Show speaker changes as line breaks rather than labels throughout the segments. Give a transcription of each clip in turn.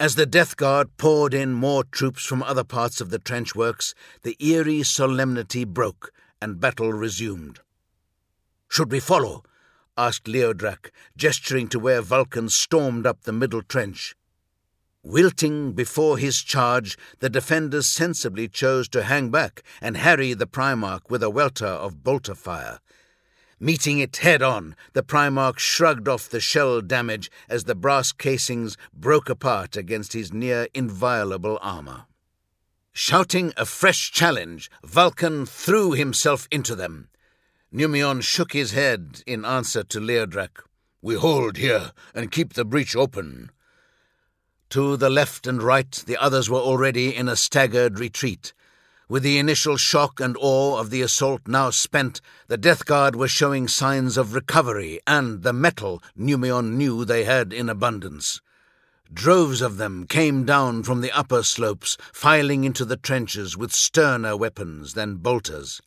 As the Death Guard poured in more troops from other parts of the trench works, the eerie solemnity broke, and battle resumed. "Should we follow?" asked Leodrak, gesturing to where Vulcan stormed up the middle trench. Wilting before his charge, the defenders sensibly chose to hang back and harry the Primarch with a welter of bolter fire. Meeting it head-on, the Primarch shrugged off the shell damage as the brass casings broke apart against his near-inviolable armour. Shouting a fresh challenge, Vulcan threw himself into them. Numion shook his head in answer to Leodrak. "We hold here and keep the breach open." To the left and right, the others were already in a staggered retreat. With the initial shock and awe of the assault now spent, the Death Guard were showing signs of recovery and the metal Numion knew they had in abundance. Droves of them came down from the upper slopes, filing into the trenches with sterner weapons than bolters.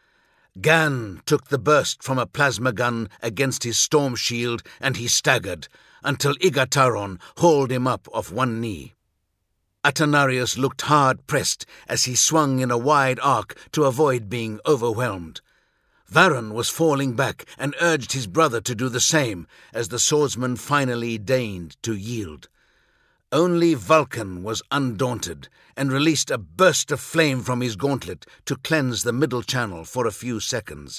Gan took the burst from a plasma gun against his storm shield, and he staggered, until Igataron hauled him up off one knee. Atanarius looked hard-pressed as he swung in a wide arc to avoid being overwhelmed. Varon was falling back and urged his brother to do the same, as the swordsman finally deigned to yield. Only Vulcan was undaunted, and released a burst of flame from his gauntlet to cleanse the middle channel for a few seconds.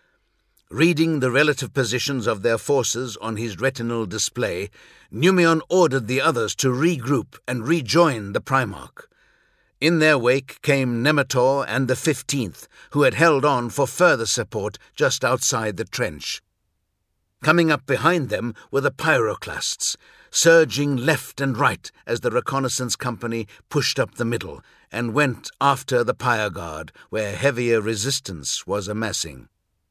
Reading the relative positions of their forces on his retinal display, Numion ordered the others to regroup and rejoin the Primarch. In their wake came Nemetor and the 15th, who had held on for further support just outside the trench. Coming up behind them were the Pyroclasts, surging left and right as the reconnaissance company pushed up the middle and went after the Pyre Guard, where heavier resistance was amassing.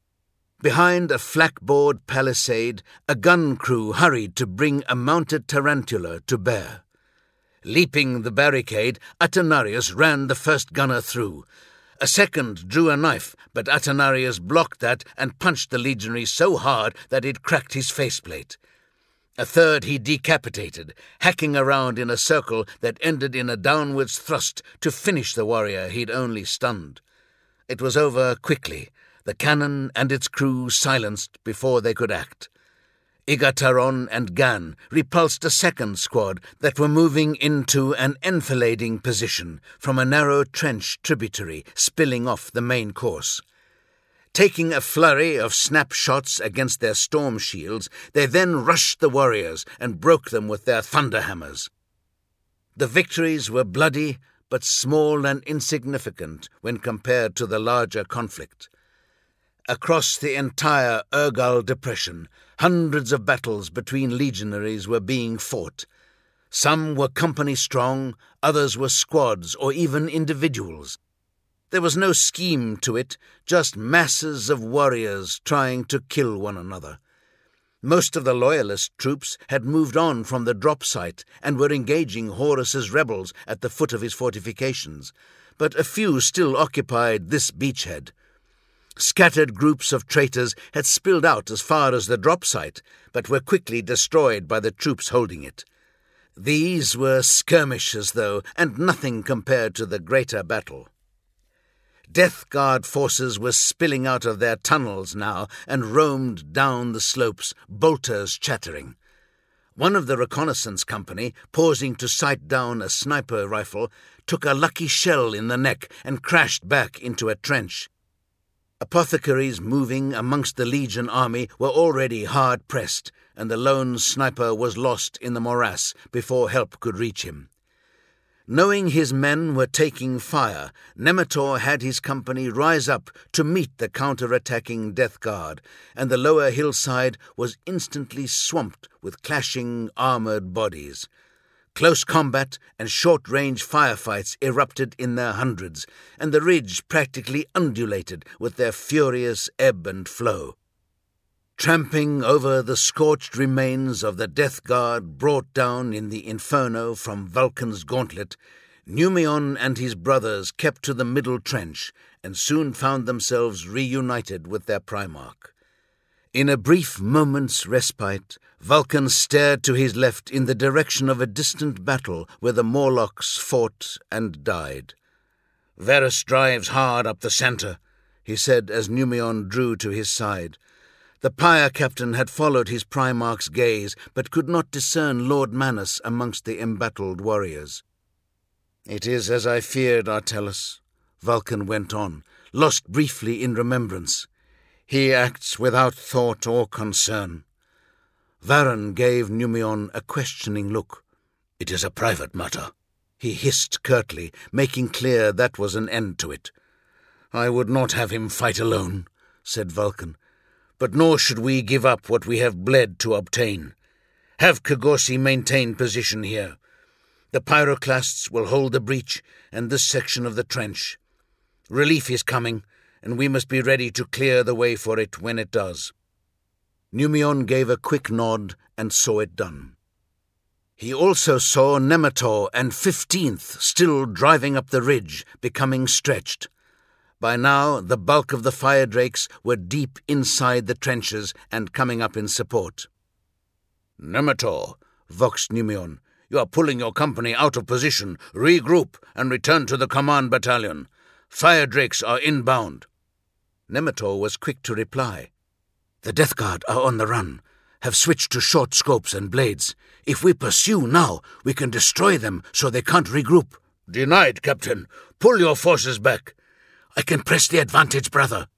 Behind a flak-board palisade, a gun crew hurried to bring a mounted tarantula to bear. Leaping the barricade, Atanarius ran the first gunner through. A second drew a knife, but Atanarius blocked that and punched the legionary so hard that it cracked his faceplate. A third he decapitated, hacking around in a circle that ended in a downwards thrust to finish the warrior he'd only stunned. It was over quickly, the cannon and its crew silenced before they could act. Igataron and Gan repulsed a second squad that were moving into an enfilading position from a narrow trench tributary spilling off the main course. Taking a flurry of snapshots against their storm shields, they then rushed the warriors and broke them with their thunderhammers. The victories were bloody, but small and insignificant when compared to the larger conflict. Across the entire Urgal depression, hundreds of battles between legionaries were being fought. Some were company-strong, others were squads or even individuals. There was no scheme to it, just masses of warriors trying to kill one another. Most of the loyalist troops had moved on from the drop site and were engaging Horus's rebels at the foot of his fortifications, but a few still occupied this beachhead. Scattered groups of traitors had spilled out as far as the drop site, but were quickly destroyed by the troops holding it. These were skirmishes, though, and nothing compared to the greater battle. Death Guard forces were spilling out of their tunnels now and roamed down the slopes, bolters chattering. One of the reconnaissance company, pausing to sight down a sniper rifle, took a lucky shell in the neck and crashed back into a trench. Apothecaries moving amongst the Legion army were already hard-pressed, and the lone sniper was lost in the morass before help could reach him. Knowing his men were taking fire, Nemetor had his company rise up to meet the counter-attacking Death Guard, and the lower hillside was instantly swamped with clashing armoured bodies. Close combat and short-range firefights erupted in their hundreds, and the ridge practically undulated with their furious ebb and flow. Tramping over the scorched remains of the Death Guard brought down in the inferno from Vulcan's gauntlet, Numion and his brothers kept to the middle trench and soon found themselves reunited with their Primarch. In a brief moment's respite, Vulcan stared to his left in the direction of a distant battle where the Morlocks fought and died. "Varus drives hard up the centre," he said as Numion drew to his side. The pyre captain had followed his Primarch's gaze, but could not discern Lord Manus amongst the embattled warriors. "It is as I feared, Artellus," Vulcan went on, lost briefly in remembrance. "He acts without thought or concern." Varan gave Numion a questioning look. "It is a private matter," he hissed curtly, making clear that was an end to it. "I would not have him fight alone," said Vulcan, "but nor should we give up what we have bled to obtain. Have Kagorsi maintain position here. The pyroclasts will hold the breach and this section of the trench. Relief is coming, and we must be ready to clear the way for it when it does." Numion gave a quick nod and saw it done. He also saw Nemetor and 15th still driving up the ridge, becoming stretched. By now, the bulk of the fire drakes were deep inside the trenches and coming up in support. "Nemetor," voxed Numion, "you are pulling your company out of position. Regroup and return to the command battalion. Fire drakes are inbound." Nemetor was quick to reply. "The Death Guard are on the run, have switched to short scopes and blades. If we pursue now, we can destroy them so they can't regroup." "Denied, Captain. Pull your forces back." "I can press the advantage, brother."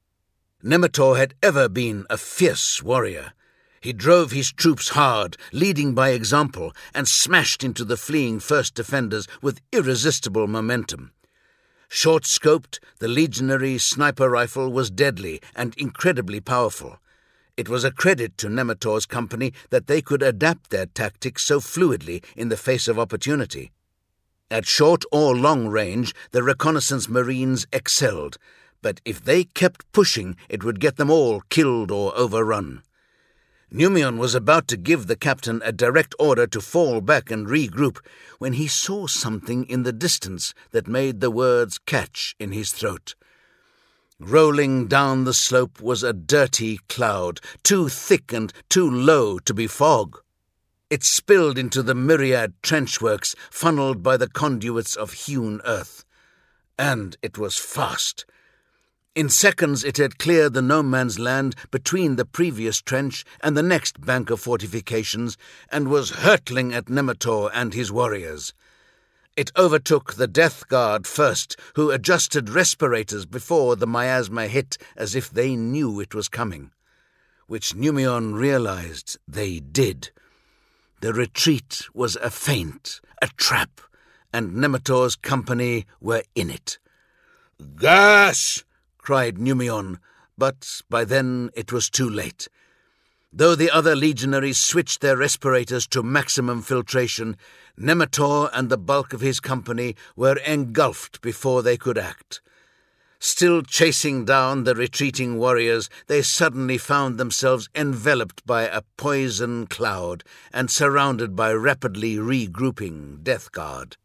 Nemetor had ever been a fierce warrior. He drove his troops hard, leading by example, and smashed into the fleeing first defenders with irresistible momentum. Short-scoped, the legionary sniper rifle was deadly and incredibly powerful. It was a credit to Nemetor's company that they could adapt their tactics so fluidly in the face of opportunity. At short or long range, the reconnaissance marines excelled, but if they kept pushing, it would get them all killed or overrun. Numion was about to give the captain a direct order to fall back and regroup when he saw something in the distance that made the words catch in his throat. Rolling down the slope was a dirty cloud, too thick and too low to be fog. It spilled into the myriad trenchworks funneled by the conduits of hewn earth. And it was fast. In seconds it had cleared the no-man's land between the previous trench and the next bank of fortifications and was hurtling at Nemetor and his warriors. It overtook the Death Guard first, who adjusted respirators before the miasma hit as if they knew it was coming. Which Numion realized they did. The retreat was a feint, a trap, and Nemetor's company were in it. "Gas!" cried Numion, but by then it was too late. Though the other legionaries switched their respirators to maximum filtration, Nemetor and the bulk of his company were engulfed before they could act. Still chasing down the retreating warriors, they suddenly found themselves enveloped by a poison cloud and surrounded by rapidly regrouping Death Guard.